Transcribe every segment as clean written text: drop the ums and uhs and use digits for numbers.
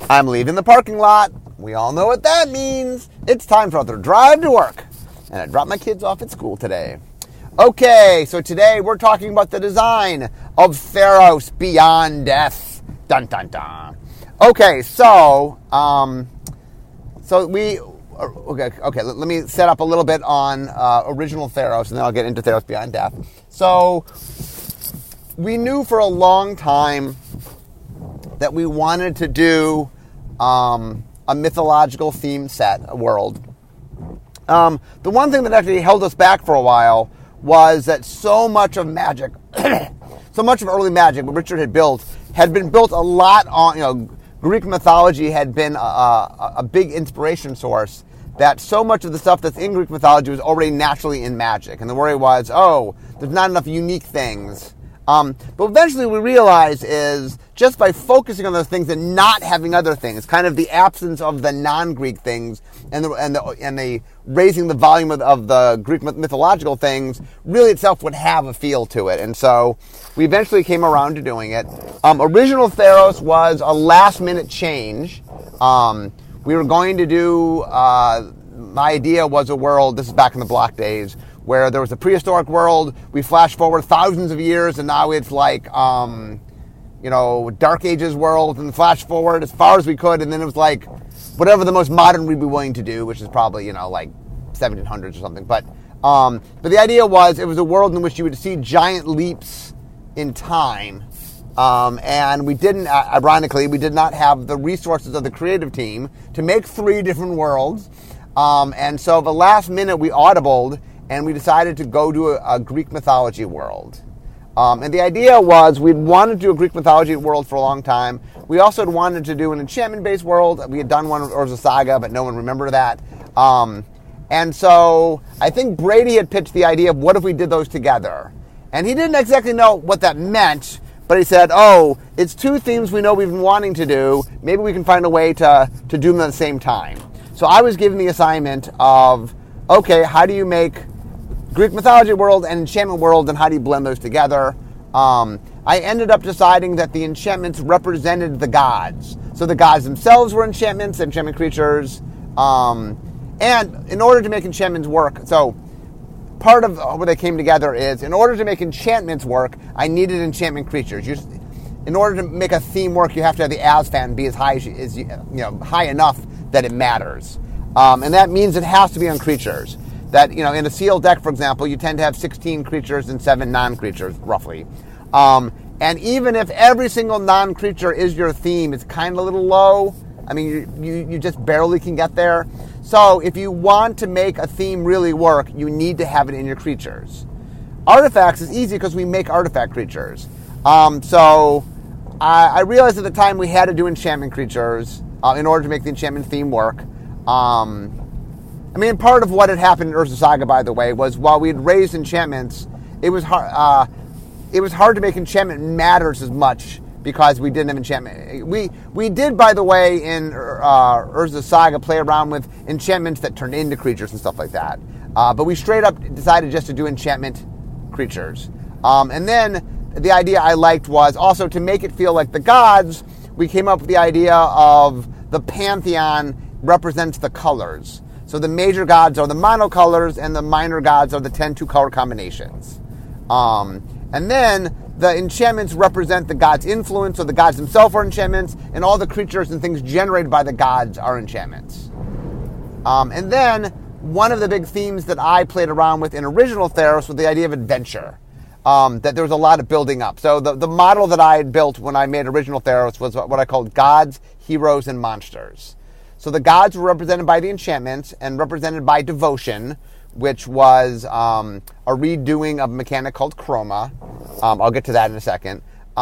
I'm leaving the parking lot. We all know what that means. It's time for another drive to work. And I dropped my kids off at school today. Okay, so today we're talking about the design of Theros Beyond Death. Dun dun dun. Okay, so let me set up a little bit on original Theros, and then I'll get into Theros Beyond Death. So we knew for a long time that we wanted to do a mythological theme set, a world. The one thing that actually held us back for a while was that so much of magic, so much of early magic, what Richard had been built a lot on, Greek mythology had been a big inspiration source, that so much of the stuff that's in Greek mythology was already naturally in magic. And the worry was, there's not enough unique things. But eventually we realized is just by focusing on those things and not having other things, kind of the absence of the non-Greek things and the raising the volume of the Greek mythological things really itself would have a feel to it. And so we eventually came around to doing it. Original Theros was a last-minute change. We were going to do, my idea was a world, this is back in the block days, where there was a prehistoric world. We flash forward thousands of years, and now it's like, Dark Ages world, and flash forward as far as we could, and then it was like whatever the most modern we'd be willing to do, which is probably, like 1700s or something. But the idea was it was a world in which you would see giant leaps in time, and we didn't, ironically, we did not have the resources of the creative team to make 3 different worlds, and so the last minute we audibled, and we decided to go to a Greek mythology world. And the idea was we'd wanted to do a Greek mythology world for a long time. We also had wanted to do an enchantment-based world. We had done one with Urza Saga, but no one remembered that. And so I think Brady had pitched the idea of what if we did those together. And he didn't exactly know what that meant, but he said, it's 2 themes we know we've been wanting to do. Maybe we can find a way to do them at the same time. So I was given the assignment of, okay, how do you make Greek mythology world and enchantment world, and how do you blend those together? I ended up deciding that the enchantments represented the gods. So the gods themselves were enchantments, enchantment creatures. And in order to make enchantments work, so part of where they came together is, in order to make enchantments work, I needed enchantment creatures. In order to make a theme work, you have to have the Asfan be as high as high enough that it matters. And that means it has to be on creatures. That, in a sealed deck, for example, you tend to have 16 creatures and 7 non-creatures, roughly. And even if every single non-creature is your theme, it's kind of a little low. I mean, you just barely can get there. So if you want to make a theme really work, you need to have it in your creatures. Artifacts is easy because we make artifact creatures. So I realized at the time we had to do enchantment creatures in order to make the enchantment theme work. Part of what had happened in Urza Saga, by the way, was while we had raised enchantments, it was hard to make enchantment matters as much because we didn't have enchantment. We did, by the way, in Urza Saga, play around with enchantments that turned into creatures and stuff like that. But we straight up decided just to do enchantment creatures. And then the idea I liked was also to make it feel like the gods, we came up with the idea of the pantheon represents the colors. So the major gods are the monocolors, and the minor gods are the 10 two-color combinations. And then the enchantments represent the gods' influence, so the gods themselves are enchantments, and all the creatures and things generated by the gods are enchantments. And then one of the big themes that I played around with in original Theros was the idea of adventure, that there was a lot of building up. So the model that I had built when I made original Theros was what I called gods, heroes, and monsters. So the gods were represented by the enchantments and represented by devotion, which was a redoing of a mechanic called chroma. I'll get to that in a second.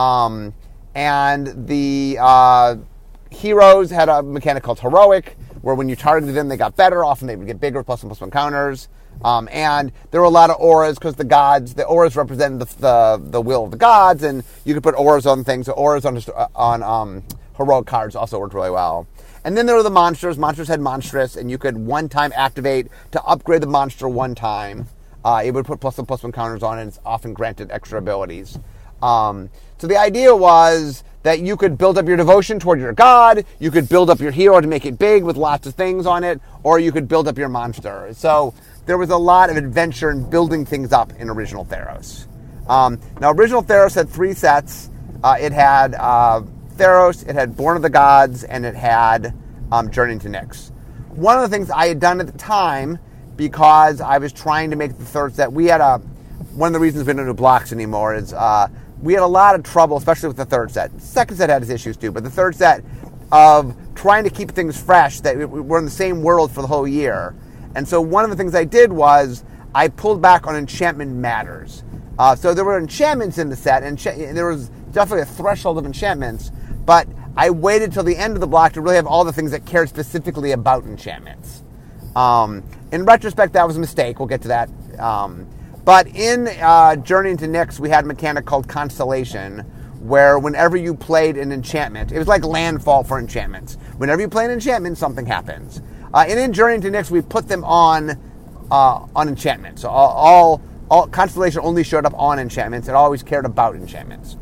And the heroes had a mechanic called heroic, where when you targeted them, they got better. Often they would get bigger, +1/+1 counters. And there were a lot of auras because the auras represented the will of the gods, and you could put auras on things. So auras on heroic cards also worked really well. And then there were the monsters. Monsters had monstrous, and you could one-time activate to upgrade the monster one time. It would put +1/+1 counters on it, and it's often granted extra abilities. So the idea was that you could build up your devotion toward your god, you could build up your hero to make it big with lots of things on it, or you could build up your monster. So there was a lot of adventure in building things up in Original Theros. Now, Original Theros had 3 sets. It had Theros, it had Born of the Gods, and it had Journey to Nyx. One of the things I had done at the time, because I was trying to make the 3rd set, one of the reasons we don't do blocks anymore is we had a lot of trouble, especially with the 3rd set. The 2nd set had its issues too, but the 3rd set of trying to keep things fresh, that we're in the same world for the whole year. And so one of the things I did was I pulled back on enchantment matters. So there were enchantments in the set, and there was definitely a threshold of enchantments, but I waited till the end of the block to really have all the things that cared specifically about enchantments. In retrospect, that was a mistake. We'll get to that. But in Journey into Nyx, we had a mechanic called Constellation, where whenever you played an enchantment, it was like landfall for enchantments. Whenever you play an enchantment, something happens. And in Journey into Nyx, we put them on enchantments. So all Constellation only showed up on enchantments. It always cared about enchantments.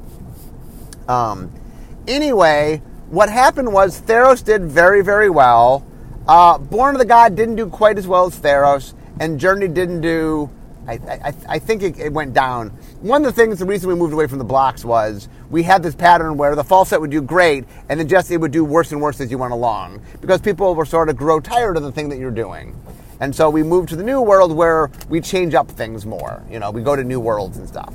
Anyway, what happened was Theros did very, very well. Born of the God didn't do quite as well as Theros, and Journey didn't do... I think it went down. One of the reason we moved away from the blocks was we had this pattern where the fall set would do great, and then it would do worse and worse as you went along, because people were sort of grow tired of the thing that you're doing. And so we moved to the new world where we change up things more. We go to new worlds and stuff.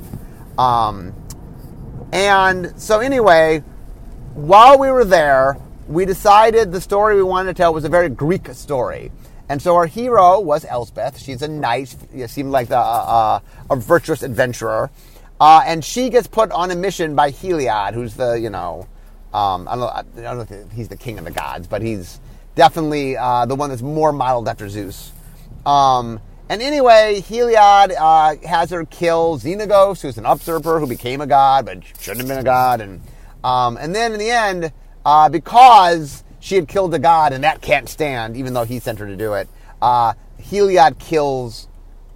And so anyway, while we were there, we decided the story we wanted to tell was a very Greek story. And so our hero was Elspeth. She's a knight, seemed like a virtuous adventurer. And she gets put on a mission by Heliod, who's the, I don't know if he's the king of the gods, but he's definitely the one that's more modeled after Zeus. And anyway, Heliod has her kill Xenagos, who's an usurper who became a god, but shouldn't have been a god. And then in the end, because she had killed a god, and that can't stand, even though he sent her to do it, Heliod kills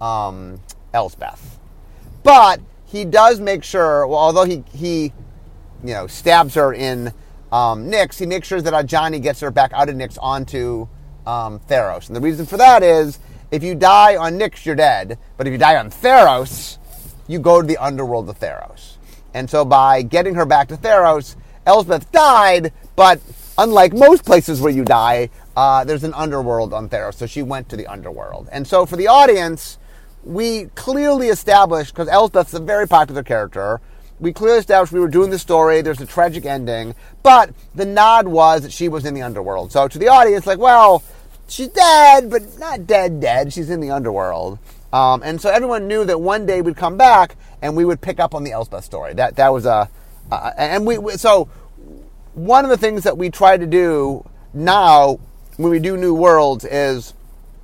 Elspeth. But he does make sure, although he stabs her in Nyx, he makes sure that Ajani gets her back out of Nyx onto Theros. And the reason for that is, if you die on Nyx, you're dead. But if you die on Theros, you go to the underworld of Theros. And so by getting her back to Theros, Elspeth died, but unlike most places where you die, there's an underworld on Theros, so she went to the underworld. And so for the audience, we clearly established, because Elspeth's a very popular character, we clearly established we were doing the story, there's a tragic ending, but the nod was that she was in the underworld. So to the audience, well, she's dead, but not dead, she's in the underworld. And so everyone knew that one day we'd come back, and we would pick up on the Elspeth story. That was so one of the things that we try to do now when we do new worlds is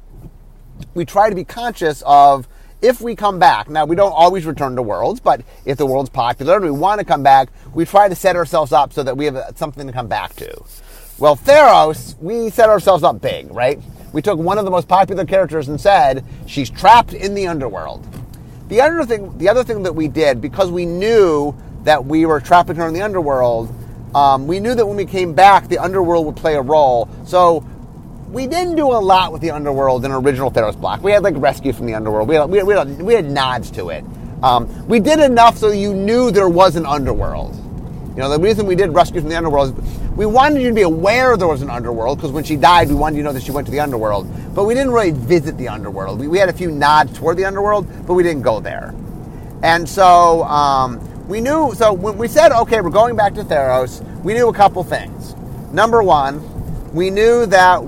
we try to be conscious of, if we come back, now we don't always return to worlds, but if the world's popular and we want to come back, we try to set ourselves up so that we have something to come back to. Well, Theros, we set ourselves up big, right? We took one of the most popular characters and said, she's trapped in the underworld. The other thing that we did, because we knew that we were trapping her in the underworld, we knew that when we came back, the underworld would play a role. So we didn't do a lot with the underworld in original Theros block. We had rescue from the underworld. We had nods to it. We did enough so you knew there was an underworld. The reason we did rescue from the underworld is we wanted you to be aware there was an underworld, because when she died, we wanted you to know that she went to the underworld. But we didn't really visit the underworld. We had a few nods toward the underworld, but we didn't go there. And so we knew, so when we said, okay, we're going back to Theros, we knew a couple things. Number one, we knew that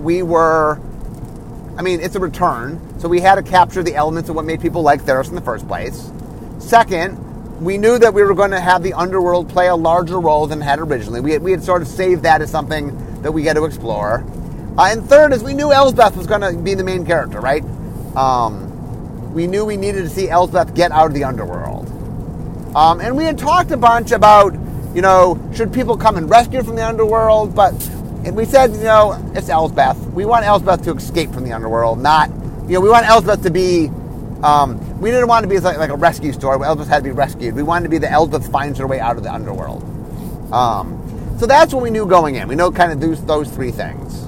it's a return, so we had to capture the elements of what made people like Theros in the first place. Second, we knew that we were going to have the underworld play a larger role than it had originally. We had sort of saved that as something that we had to explore. And third is we knew Elsbeth was going to be the main character, right? We knew we needed to see Elsbeth get out of the underworld. And we had talked a bunch about, should people come and rescue from the underworld? But we said, it's Elsbeth. We want Elsbeth to escape from the underworld, not, we want Elsbeth to be, we didn't want it to be like a rescue story where Elsbeth had to be rescued. We wanted to be the Elsbeth finds her way out of the underworld. So that's what we knew going in. We know kind of those three things.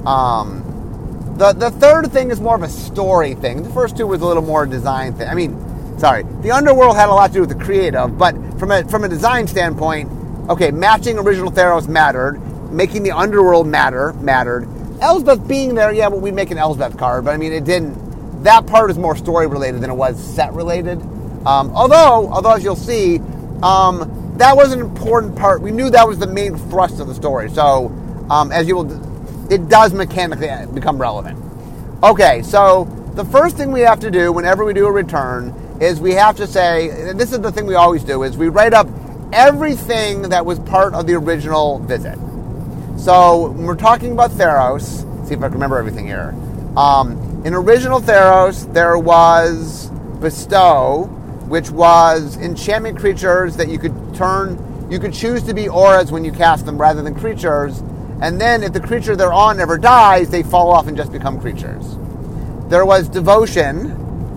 The third thing is more of a story thing. The first two was a little more design thing. The Underworld had a lot to do with the creative, but from a design standpoint, okay, matching original Theros mattered, making the Underworld mattered. Elsbeth being there, yeah, well, we'd make an Elsbeth card, but I mean, it didn't. That part is more story related than it was set related. Although as you'll see, that was an important part. We knew that was the main thrust of the story. So, it does mechanically become relevant. Okay, so the first thing we have to do whenever we do a return is we have to say, and this is the thing we always do, is we write up everything that was part of the original visit. So when we're talking about Theros, see if I can remember everything here. In original Theros, there was Bestow, which was enchantment creatures that you could choose to be auras when you cast them rather than creatures. And then if the creature they're on never dies, they fall off and just become creatures. There was Devotion.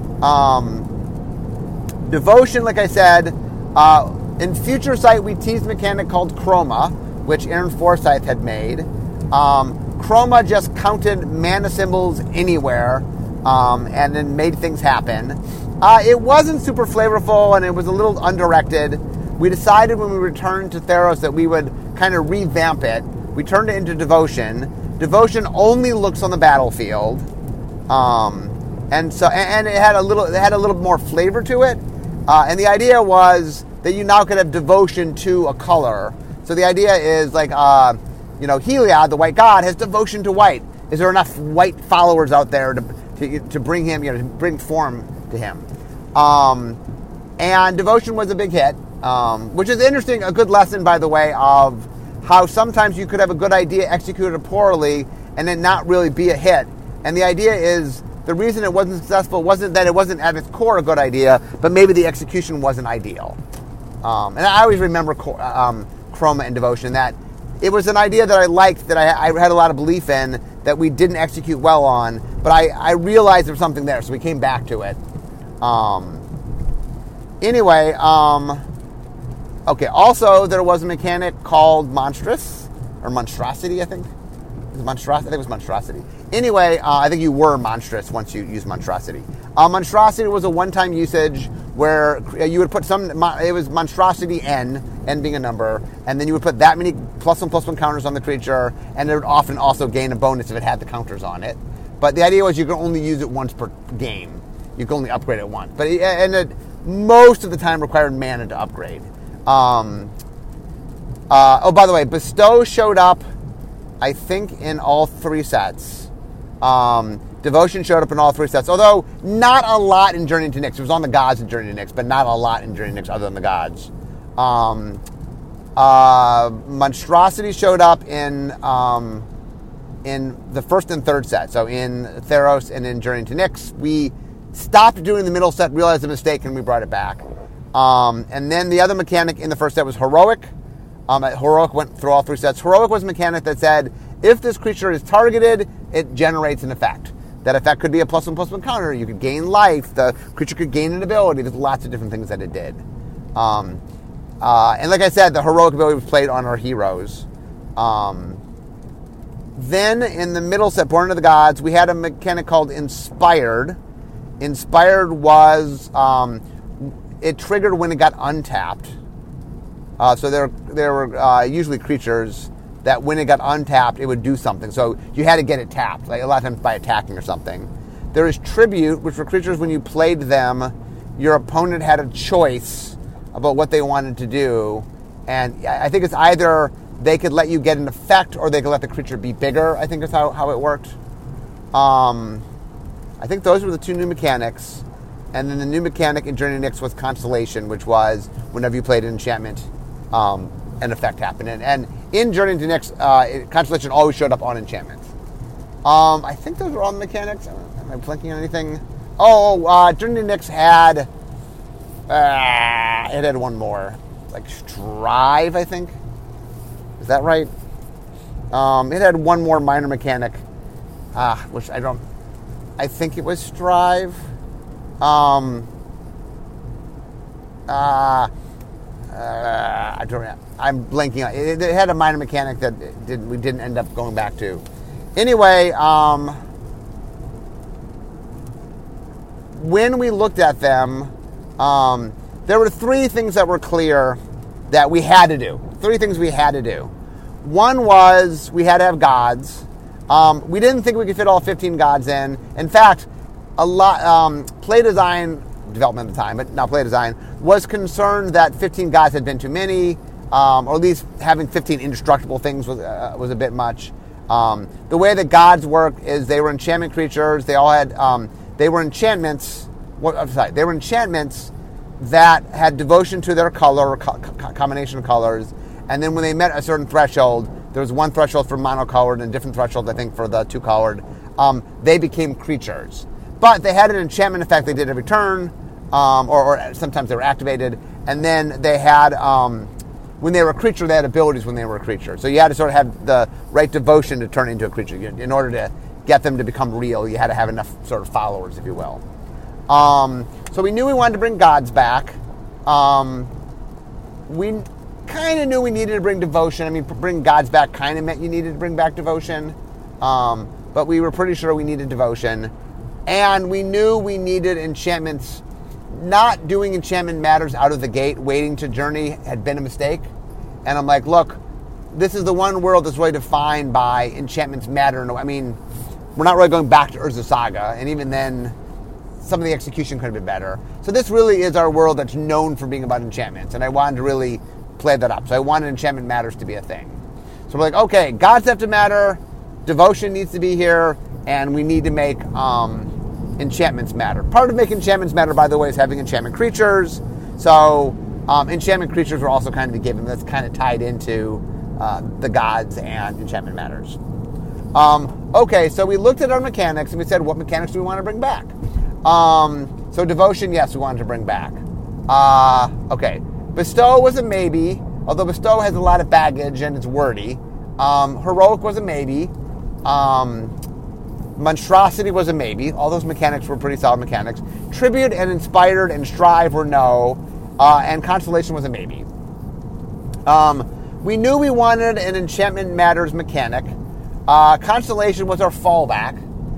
Devotion, like I said, in Future Sight, we teased a mechanic called Chroma, which Aaron Forsyth had made. Chroma just counted mana symbols anywhere, and then made things happen. It wasn't super flavorful, and it was a little undirected. We decided when we returned to Theros that we would kind of revamp it. We turned it into Devotion. Devotion only looks on the battlefield, and it had a little more flavor to it. And the idea was that you now could have Devotion to a color. So the idea is like, Heliod, the white god, has devotion to white. Is there enough white followers out there to bring him, to bring form to him? And Devotion was a big hit, which is interesting, a good lesson, by the way, of how sometimes you could have a good idea executed poorly and then not really be a hit. And the idea is, the reason it wasn't successful wasn't that it wasn't at its core a good idea, but maybe the execution wasn't ideal. And I always remember Chroma and Devotion, that it was an idea that I liked, that I had a lot of belief in, that we didn't execute well on, but I realized there was something there, so we came back to it. Okay, also there was a mechanic called Monstrous, or Monstrosity, I think. I think it was Monstrosity. Anyway, I think you were monstrous once you used Monstrosity. Monstrosity was a one-time usage where you would put it was Monstrosity N being a number, and then you would put that many +1/+1 counters on the creature, and it would often also gain a bonus if it had the counters on it. But the idea was you could only use it once per game. You could only upgrade it once. But it most of the time required mana to upgrade. By the way, Bestow showed up, I think, in all three sets. Devotion showed up in all three sets, although not a lot in Journey to Nyx. It was on the gods in Journey to Nyx, but not a lot in Journey to Nyx other than the gods. Monstrosity showed up in the first and third set, so in Theros and in Journey to Nyx. We stopped doing the middle set, realized a mistake, and we brought it back. And then the other mechanic in the first set was Heroic. Heroic went through all three sets. Heroic was a mechanic that said, if this creature is targeted, it generates an effect. That effect could be a +1/+1 counter. You could gain life. The creature could gain an ability. There's lots of different things that it did. And like I said, the Heroic ability was played on our heroes. Then in the middle set, Born of the Gods, we had a mechanic called Inspired. Inspired was, it triggered when it got untapped. So there were usually creatures that when it got untapped, it would do something. So you had to get it tapped, like a lot of times by attacking or something. There is Tribute, which were creatures when you played them, your opponent had a choice about what they wanted to do. And I think it's either they could let you get an effect or they could let the creature be bigger, I think is how it worked. I think those were the two new mechanics. And then the new mechanic in Journey to Nyx was Constellation, which was whenever you played an enchantment, an effect happened. And in Journey to Nyx, Constellation always showed up on enchantments. I think those were all the mechanics. Am I blanking on anything? Journey to Nyx had... it had one more. Like Strive, I think. Is that right? It had one more minor mechanic, which I think it was Strive. I'm blanking on it. It had a minor mechanic that we didn't end up going back to. Anyway, when we looked at them, there were three things that were clear that we had to do. Three things we had to do. One was we had to have gods. We didn't think we could fit all 15 gods in. In fact, Play Design development at the time, but now Play Design was concerned that 15 gods had been too many, or at least having 15 indestructible things was a bit much. The way that gods work is they were enchantment creatures. They all had they were enchantments. They were enchantments that had devotion to their color, or combination of colors, and then when they met a certain threshold, there was one threshold for monocolored and a different threshold, I think, for the two-colored. They became creatures. But they had an enchantment effect they did every turn, or sometimes they were activated. And then they had, when they were a creature, they had abilities when they were a creature. So you had to sort of have the right devotion to turn into a creature. In order to get them to become real, you had to have enough sort of followers, if you will. So we knew we wanted to bring gods back. We kind of knew we needed to bring devotion. I mean, bring gods back kind of meant you needed to bring back devotion. But we were pretty sure we needed devotion. And we knew we needed enchantments. Not doing enchantment matters out of the gate, waiting to journey had been a mistake. And I'm like, look, this is the one world that's really defined by enchantments matter. I mean, we're not really going back to Urza Saga, and even then, some of the execution could have been better. So this really is our world that's known for being about enchantments, and I wanted to really play that up. So I wanted enchantment matters to be a thing. So we're like, okay, gods have to matter, devotion needs to be here, and we need to make enchantments matter. Part of making enchantments matter, by the way, is having enchantment creatures. So enchantment creatures were also kind of the given that's kind of tied into the gods and enchantment matters. Okay, so we looked at our mechanics and we said, what mechanics do we want to bring back? So devotion, yes, we wanted to bring back. Okay, bestow was a maybe, although bestow has a lot of baggage and it's wordy. Heroic was a maybe. Monstrosity was a maybe. All those mechanics were pretty solid mechanics. Tribute and inspired and strive were no. And consolation was a maybe. We knew we wanted an enchantment matters mechanic. Constellation was our fallback.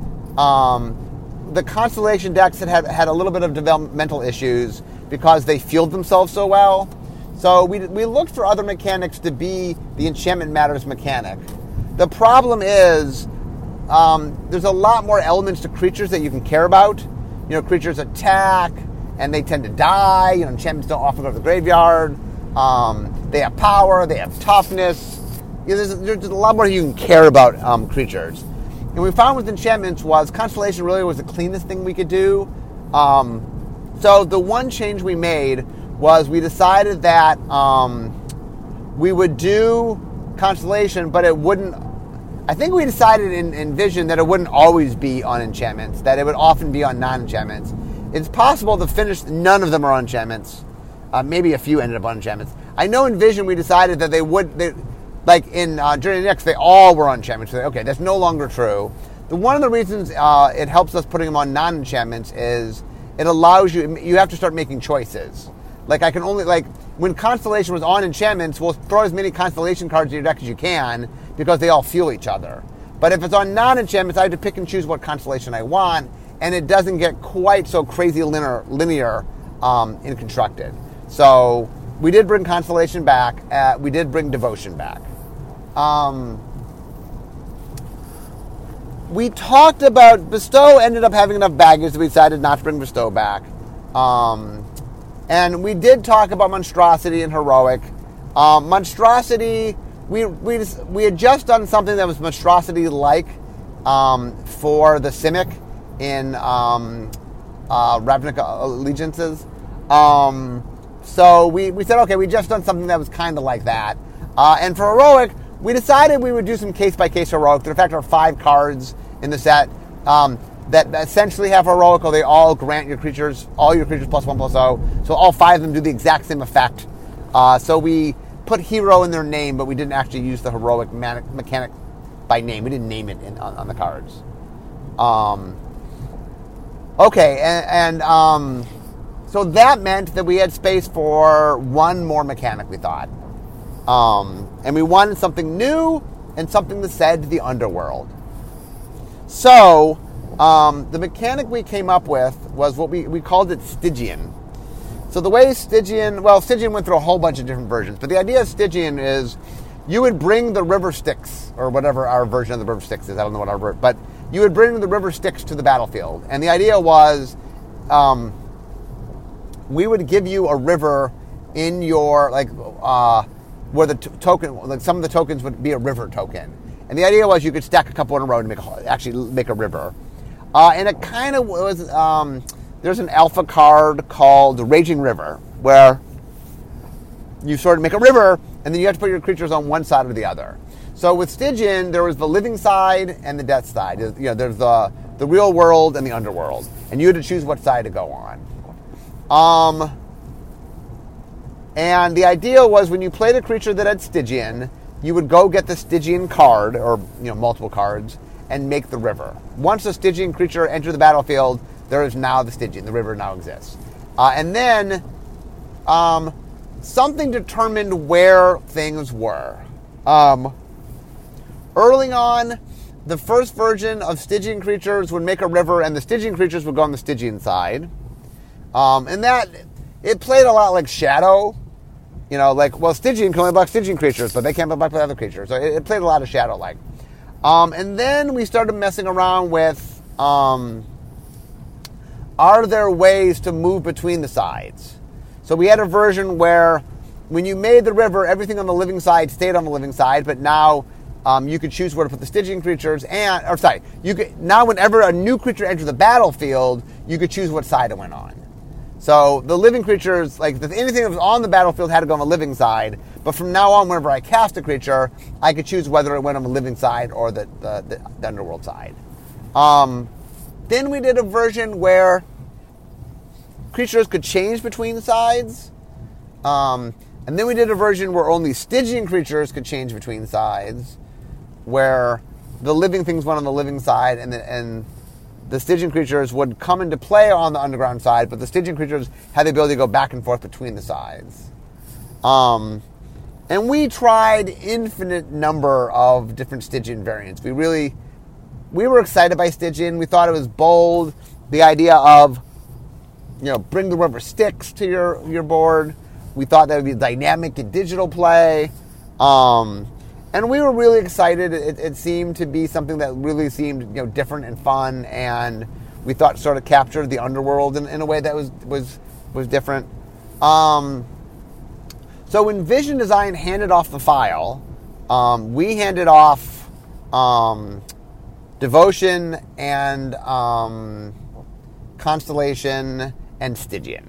The Constellation decks had a little bit of developmental issues because they fueled themselves so well. So we looked for other mechanics to be the enchantment matters mechanic. The problem is there's a lot more elements to creatures that you can care about. You know, creatures attack and they tend to die. You know, enchantments don't often go to the graveyard. They have power. They have toughness. You know, there's a lot more you can care about creatures. And we found with enchantments was Constellation really was the cleanest thing we could do. So the one change we made was we decided that we would do Constellation, but it wouldn't. I think we decided in Vision that it wouldn't always be on enchantments, that it would often be on non-enchantments. It's possible to finish, none of them are on enchantments. Maybe a few ended up on enchantments. I know in Vision we decided that like in Journey Next, they all were on enchantments. So, okay, that's no longer true. One of the reasons it helps us putting them on non-enchantments is it allows you have to start making choices. Like I can only, like when Constellation was on enchantments, we'll throw as many Constellation cards in your deck as you can because they all fuel each other. But if it's on non-enchantments, I have to pick and choose what Constellation I want, and it doesn't get quite so crazy linear in Constructed. So we did bring Constellation back. We did bring Devotion back. We talked about Bestow ended up having enough baggage that we decided not to bring Bestow back. And we did talk about Monstrosity and Heroic. Monstrosity, we had just done something that was Monstrosity-like for the Simic in Ravnica Allegiances. So we said, okay, we just done something that was kind of like that. And for Heroic, we decided we would do some case-by-case Heroic. There, in fact, are 5 cards in the set that essentially have Heroic, or they all grant all your creatures +1/+0. So all 5 of them do the exact same effect. So we put hero in their name, but we didn't actually use the Heroic mechanic by name. We didn't name it on the cards. Okay, and So that meant that we had space for one more mechanic, we thought. And we wanted something new and something that said the underworld. So the mechanic we came up with was what we called it Stygian. So the way Stygian went through a whole bunch of different versions, but the idea of Stygian is you would bring the river Styx, or whatever our version of the river Styx is, I don't know what our version, but you would bring the river Styx to the battlefield. And the idea was we would give you a river in your, where the token, like some of the tokens would be a river token. And the idea was you could stack a couple in a row to actually make a river. And it kind of was, there's an alpha card called Raging River, where you sort of make a river, and then you have to put your creatures on one side or the other. So with Stygian, there was the living side and the death side. You know, there's the real world and the underworld. And you had to choose what side to go on. And the idea was when you played a creature that had Stygian, you would go get the Stygian card, or multiple cards, and make the river. Once the Stygian creature entered the battlefield, there is now the Stygian. The river now exists. And then something determined where things were. Early on, the first version of Stygian creatures would make a river, and the Stygian creatures would go on the Stygian side. And that, it played a lot like Shadow. Stygian can only block Stygian creatures, but they can't block other creatures. So it played a lot of Shadow-like. And then we started messing around with, are there ways to move between the sides? So we had a version where when you made the river, everything on the living side stayed on the living side, but now you could choose where to put the Stygian creatures, now whenever a new creature entered the battlefield, you could choose what side it went on. So the living creatures, anything that was on the battlefield had to go on the living side, but from now on, whenever I cast a creature, I could choose whether it went on the living side or the underworld side. Then we did a version where creatures could change between sides. And then we did a version where only Stygian creatures could change between sides, where the living things went on the living side, and the Stygian creatures would come into play on the underground side, but the Stygian creatures had the ability to go back and forth between the sides. And we tried infinite number of different Stygian variants. We were excited by Stygian. We thought it was bold. The idea of, bring the river Styx to your board. We thought that would be dynamic and digital play. And we were really excited. It seemed to be something that really seemed different and fun, and we thought sort of captured the underworld in a way that was different. So when Vision Design handed off the file, we handed off Devotion and Constellation and Stygian.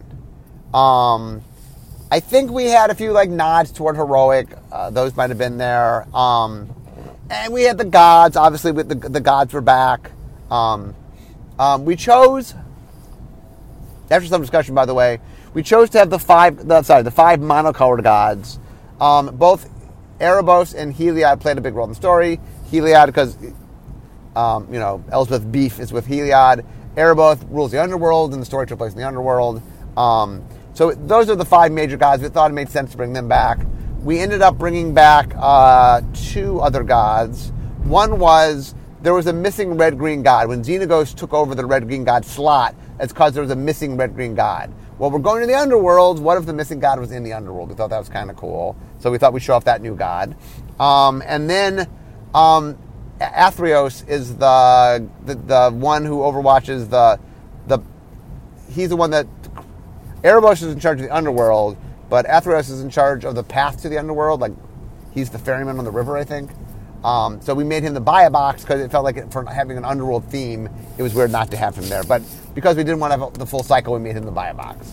I think we had a few nods toward Heroic. Those might have been there. And we had the gods. Obviously, the gods were back. We chose, after some discussion, by the way, we chose to have the five monocolored gods. Both Erebos and Heliod played a big role in the story. Heliod because Elspeth Beef is with Heliod. Erebos rules the underworld, and the story took place in the underworld. So those are the five major gods. We thought it made sense to bring them back. We ended up bringing back two other gods. One was, there was a missing red-green god. When Xenagos took over the red-green god slot, it's because there was a missing red-green god. Well, we're going to the underworld. What if the missing god was in the underworld? We thought that was kind of cool. So we thought we'd show off that new god. And then Athreos is the one who overwatches he's the one that, Erebos is in charge of the underworld, but Athreos is in charge of the path to the underworld. He's the ferryman on the river, I think. So we made him the buy-a-box because it felt like for having an underworld theme, it was weird not to have him there. But because we didn't want to have the full cycle, we made him the buy-a-box.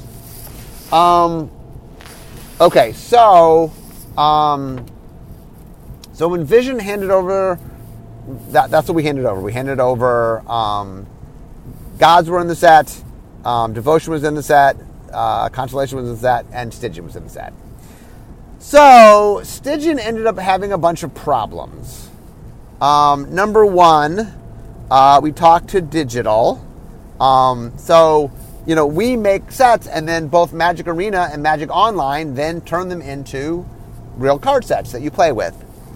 Okay, so when Vision handed over, that's what we handed over. We handed over gods were in the set, Devotion was in the set, Constellation was in the set, and Stygian was in the set. So Stygian ended up having a bunch of problems. Number one, we talked to Digital. So we make sets, and then both Magic Arena and Magic Online then turn them into real card sets that you play with.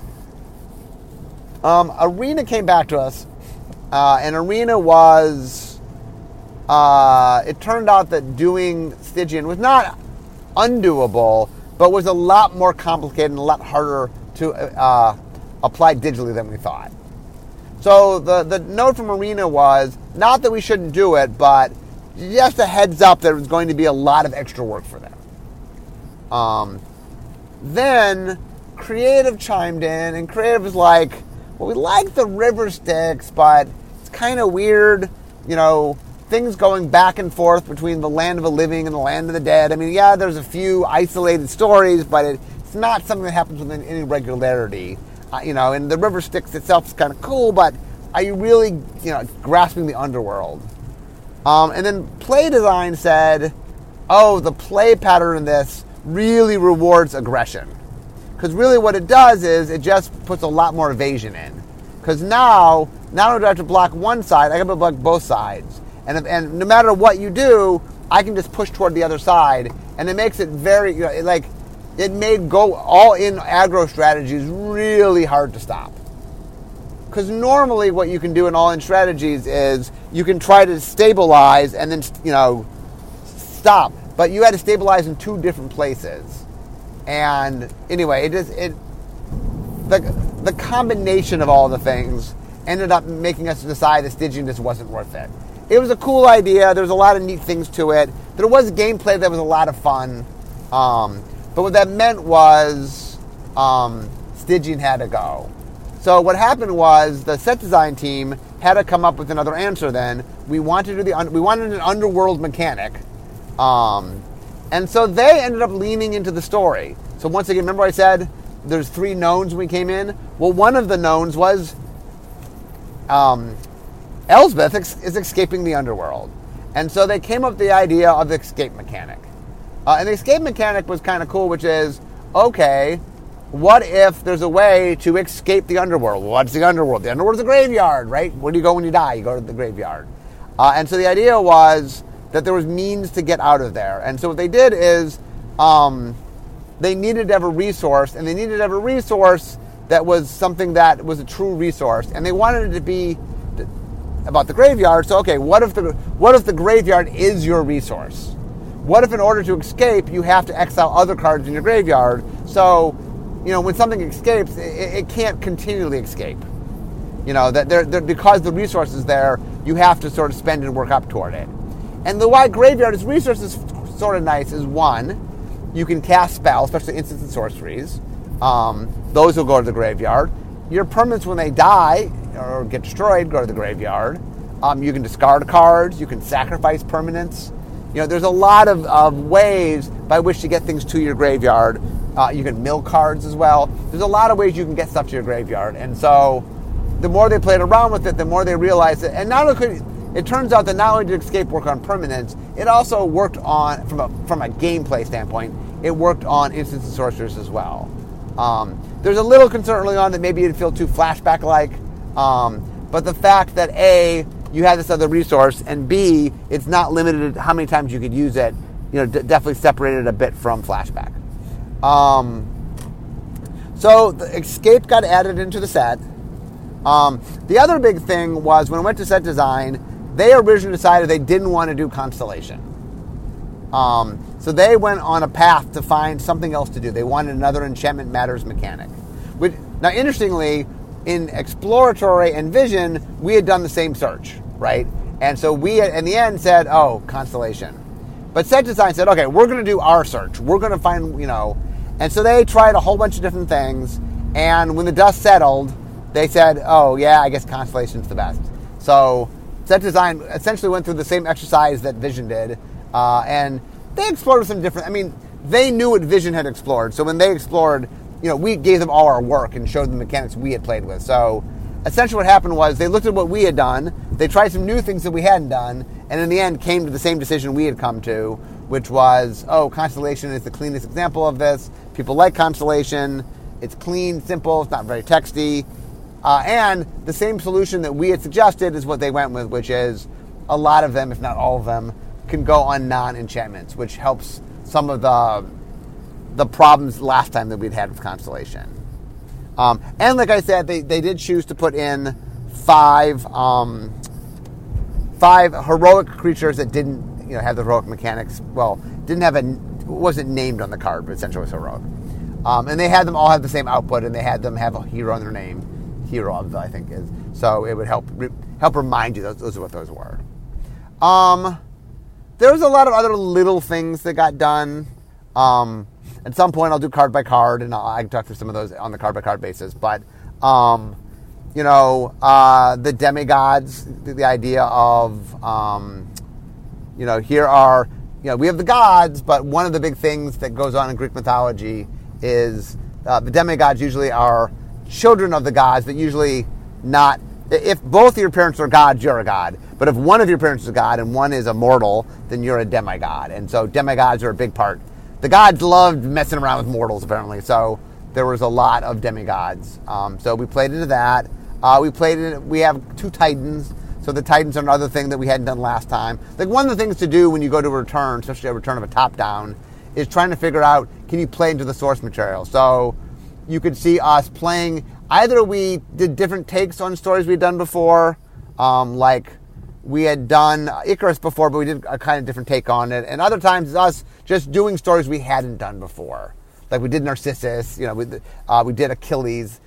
Arena came back to us, and Arena was, it turned out that doing Stygian was not undoable, but was a lot more complicated and a lot harder to apply digitally than we thought. So the note from Arena was, not that we shouldn't do it, but just a heads up that it was going to be a lot of extra work for them. Then Creative chimed in, and Creative was like, well, we like the river sticks, but it's kind of weird, things going back and forth between the land of the living and the land of the dead. I mean, yeah, there's a few isolated stories, but it's not something that happens with any regularity. And the river sticks itself is kind of cool, but are you really, grasping the underworld? And then Play Design said, oh, the play pattern in this really rewards aggression. Because really what it does is it just puts a lot more evasion in. Because now, not only do I have to block one side, I have to block both sides. And no matter what you do, I can just push toward the other side. And it makes it very, it made go all-in aggro strategies really hard to stop. Because normally what you can do in all-in strategies is you can try to stabilize and then, stop. But you had to stabilize in two different places. And anyway, the combination of all the things ended up making us decide that Stygian just wasn't worth it. It was a cool idea. There was a lot of neat things to it. There was gameplay that was a lot of fun. But what that meant was Stygian had to go. So what happened was the set design team had to come up with another answer then. We wanted an underworld mechanic. And so they ended up leaning into the story. So once again, remember I said there's 3 knowns when we came in? Well, one of the knowns was Elsbeth is escaping the underworld. And so they came up with the idea of the escape mechanic. And the escape mechanic was kind of cool, which is, okay, what if there's a way to escape the underworld? Well, what's the underworld? The underworld's a graveyard, right? Where do you go when you die? You go to the graveyard. And so the idea was that there was means to get out of there. And so what they did is they needed to have a resource, and they needed to have a resource that was something that was a true resource. And they wanted it to be about the graveyard. So, okay, what if the graveyard is your resource? What if in order to escape, you have to exile other cards in your graveyard? So, when something escapes, it can't continually escape. That because the resource is there, you have to sort of spend and work up toward it. And the why graveyard is resources sort of nice is, one, you can cast spells, especially instants and sorceries. Those will go to the graveyard. Your permanents, when they die or get destroyed, go to the graveyard. You can discard cards. You can sacrifice permanents. There's a lot of ways by which to get things to your graveyard. You can mill cards as well. There's a lot of ways you can get stuff to your graveyard. And so the more they played around with it, the more they realized it. And not only it turns out that not only did Escape work on permanents, it also worked on, from a gameplay standpoint, it worked on instants and sorcerers as well. There's a little concern early on that maybe it'd feel too flashback-like. But the fact that A, you have this other resource, and B, it's not limited to how many times you could use it, definitely separated a bit from flashback. So the Escape got added into the set. The other big thing was when I went to set design, they originally decided they didn't want to do Constellation. So they went on a path to find something else to do. They wanted another Enchantment Matters mechanic. Now, interestingly, in Exploratory and Vision, we had done the same search, right? And so we, in the end, said, oh, Constellation. But set design said, okay, we're going to do our search. We're going to find, And so they tried a whole bunch of different things. And when the dust settled, they said, oh, yeah, I guess Constellation's the best. So set design essentially went through the same exercise that Vision did. And they explored some different, they knew what Vision had explored. So when they explored, we gave them all our work and showed them the mechanics we had played with. So essentially what happened was they looked at what we had done, they tried some new things that we hadn't done, and in the end came to the same decision we had come to, which was, oh, Constellation is the cleanest example of this. People like Constellation. It's clean, simple, it's not very texty. And the same solution that we had suggested is what they went with, which is a lot of them, if not all of them, can go on non-enchantments, which helps some of the problems last time that we'd had with Constellation. And like I said, they did choose to put in five heroic creatures that didn't have the heroic mechanics. Well, wasn't named on the card, but essentially was heroic. And they had them all have the same output, and they had them have a hero in their name. Hero of, I think, is. So it would help remind you those are what those were. There was a lot of other little things that got done. At some point, I'll do card by card, and I can talk through some of those on the card by card basis. But the demigods, the idea of here are we have the gods, but one of the big things that goes on in Greek mythology is the demigods usually are children of the gods, but usually not. If both of your parents are gods, you're a god. But if one of your parents is a god and one is a mortal, then you're a demigod. And so demigods are a big part. The gods loved messing around with mortals, apparently. So there was a lot of demigods. So we played into that. We have 2 titans. So the titans are another thing that we hadn't done last time. Like one of the things to do when you go to a return, especially a return of a top-down, is trying to figure out, can you play into the source material? So you could see us playing. Either we did different takes on stories we'd done before, like we had done Icarus before, but we did a kind of different take on it. And other times it's us just doing stories we hadn't done before. Like we did Narcissus, we did Achilles.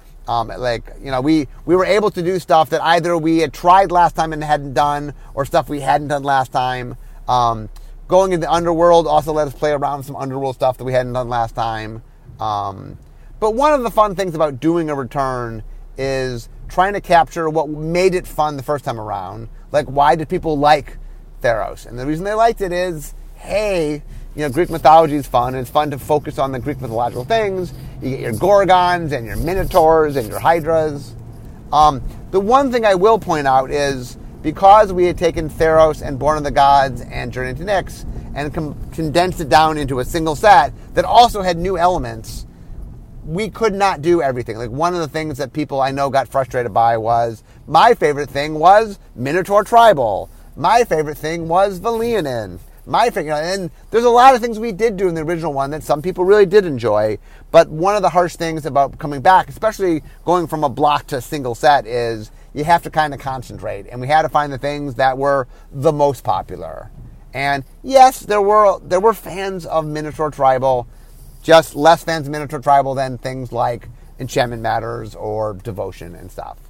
We were able to do stuff that either we had tried last time and hadn't done, or stuff we hadn't done last time. Going into the Underworld also let us play around with some Underworld stuff that we hadn't done last time. But one of the fun things about doing a return is trying to capture what made it fun the first time around. Like, why did people like Theros? And the reason they liked it is, hey, Greek mythology is fun, and it's fun to focus on the Greek mythological things. You get your Gorgons and your Minotaurs and your Hydras. The one thing I will point out is, because we had taken Theros and Born of the Gods and Journey to Nyx and condensed it down into a single set that also had new elements, we could not do everything. Like, one of the things that people I know got frustrated by was, my favorite thing was Minotaur Tribal. My favorite thing was Valianin. My favorite, and there's a lot of things we did do in the original one that some people really did enjoy. But one of the harsh things about coming back, especially going from a block to a single set, is you have to kind of concentrate. And we had to find the things that were the most popular. And yes, there were fans of Minotaur Tribal, just less fans of Minotaur Tribal than things like Enchantment Matters or Devotion and stuff.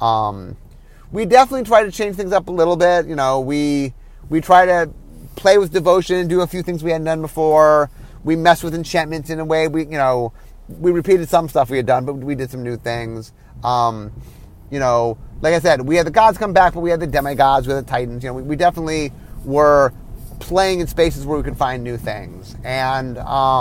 We definitely try to change things up a little bit. We try to play with Devotion and do a few things we hadn't done before. We mess with enchantments in a way. We repeated some stuff we had done, but we did some new things. Like I said, we had the gods come back, but we had the demigods, we had the titans. We definitely were playing in spaces where we could find new things. And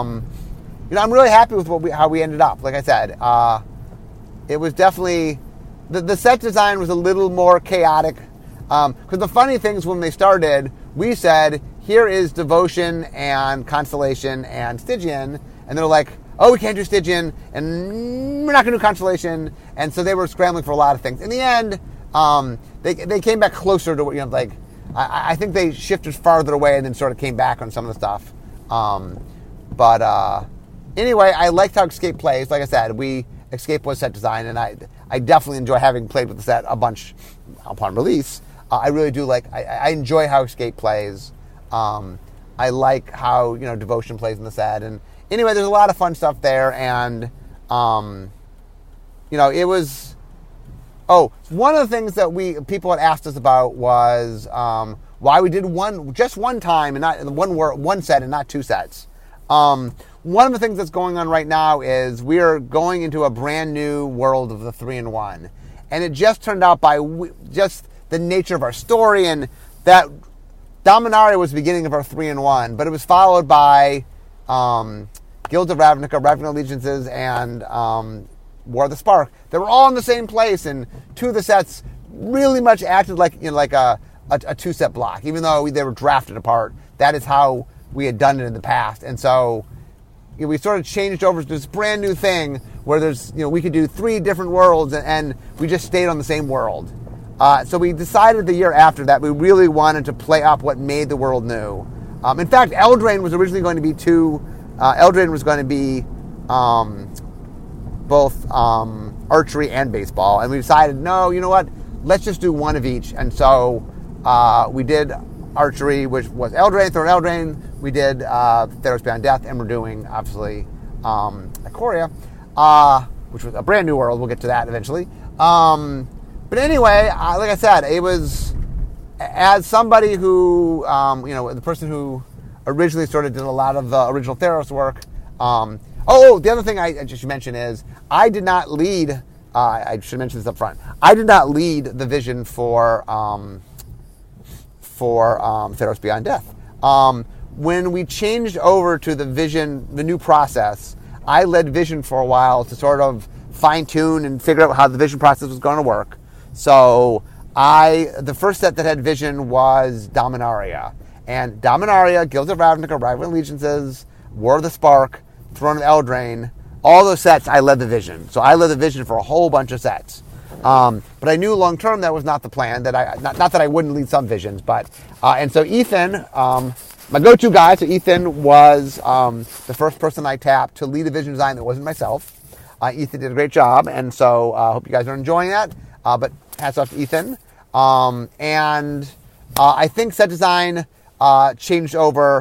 I'm really happy with how we ended up. Like I said, it was definitely the set design was a little more chaotic. Because the funny thing is, when they started, we said, here is Devotion and Constellation and Stygian. And they're like, oh, we can't do Stygian, and we're not going to do Constellation. And so they were scrambling for a lot of things. In the end, they came back closer to what, I think they shifted farther away and then sort of came back on some of the stuff. Anyway, I liked how Escape plays. Like I said, Escape was set design, and I definitely enjoy having played with the set a bunch upon release. I really do I enjoy how Escape plays. I like how, Devotion plays in the set. And anyway, there's a lot of fun stuff there. And, it was... Oh, one of the things that people had asked us about was why we did just one time and not one set and not 2 sets. One of the things that's going on right now is we are going into a brand new world of the 3-in-1. And it just turned out by just the nature of our story, and that Dominaria was the beginning of our 3-in-1, but it was followed by Guilds of Ravnica, Ravnica Allegiances, and War of the Spark. They were all in the same place, and 2 of the sets really much acted like a 2-set block, even though they were drafted apart. That is how we had done it in the past. And so we sort of changed over to this brand new thing where there's we could do 3 different worlds, and we just stayed on the same world. So we decided the year after that we really wanted to play up what made the world new. In fact, Eldraine was originally going to be Eldraine was going to be both archery and baseball, and we decided, no, you know what? Let's just do one of each. And so we did archery, which was Eldraine, Third Eldraine. We did Theros Beyond Death, and we're doing, obviously, Ikoria, which was a brand new world. We'll get to that eventually. But anyway, like I said, it was, as somebody who, the person who originally sort of did a lot of the original Theros work. The other thing I should mention is I did not lead, I should mention this up front, I did not lead the vision for Theros Beyond Death. When we changed over to the vision, the new process, I led vision for a while to sort of fine-tune and figure out how the vision process was going to work. So the first set that had vision was Dominaria. And Dominaria, Guilds of Ravnica, Rival Allegiances, War of the Spark, Throne of Eldraine, all those sets I led the vision. So I led the vision for a whole bunch of sets. But I knew long term that was not the plan. That not that I wouldn't lead some visions, but and so Ethan, my go-to guy. So Ethan was the first person I tapped to lead a vision design that wasn't myself. Ethan did a great job, and so I hope you guys are enjoying that. But hats off to Ethan. And I think set design changed over.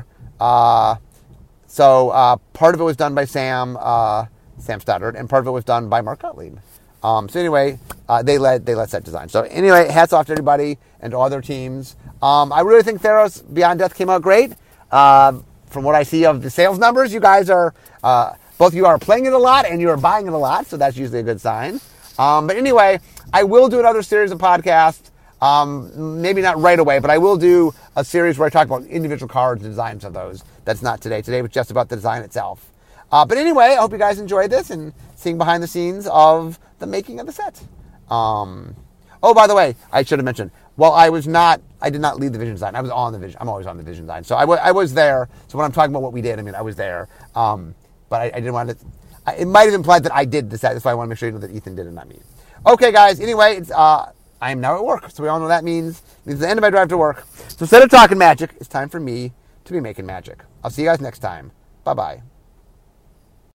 So part of it was done by Sam Stoddard, and part of it was done by Mark Gottlieb. So anyway, they led set design. So anyway, hats off to everybody and to all their teams. I really think Theros Beyond Death came out great. From what I see of the sales numbers, you guys are both of you are playing it a lot and you are buying it a lot, so that's usually a good sign. But anyway, I will do another series of podcasts. Maybe not right away, but I will do a series where I talk about individual cards and designs of those. That's not today. Today was just about the design itself. But anyway, I hope you guys enjoyed this and seeing behind the scenes of the making of the set. By the way, I should have mentioned, I did not lead the vision design. I was on the vision. I'm always on the vision design. So I was there. So when I'm talking about what we did, I was there. But I didn't want to, it might have implied that I did the set. That's why I want to make sure you know that Ethan did and not me. Okay, guys. Anyway, I am now at work. So we all know that means it's the end of my drive to work. So instead of talking magic, it's time for me to be making magic. I'll see you guys next time. Bye-bye.